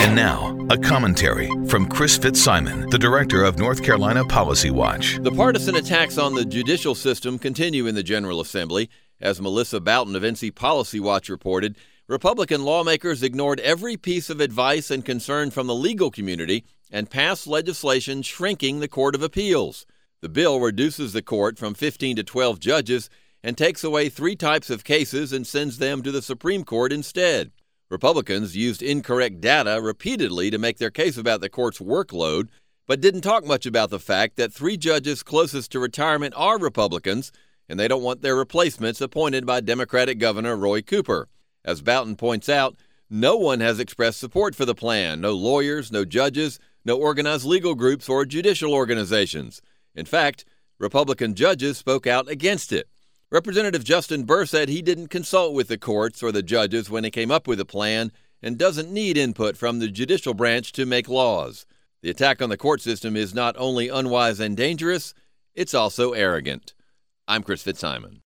And now, a commentary from Chris Fitzsimon, the director of North Carolina Policy Watch. The partisan attacks on the judicial system continue in the General Assembly. As Melissa Boughton of NC Policy Watch reported, Republican lawmakers ignored every piece of advice and concern from the legal community and passed legislation shrinking the Court of Appeals. The bill reduces the court from 15 to 12 judges and takes away 3 types of cases and sends them to the Supreme Court instead. Republicans used incorrect data repeatedly to make their case about the court's workload, but didn't talk much about the fact that 3 judges closest to retirement are Republicans, and they don't want their replacements appointed by Democratic Governor Roy Cooper. As Boughton points out, no one has expressed support for the plan. No lawyers, no judges, no organized legal groups or judicial organizations. In fact, Republican judges spoke out against it. Representative Justin Burr said he didn't consult with the courts or the judges when he came up with a plan and doesn't need input from the judicial branch to make laws. The attack on the court system is not only unwise and dangerous, it's also arrogant. I'm Chris Fitzsimon.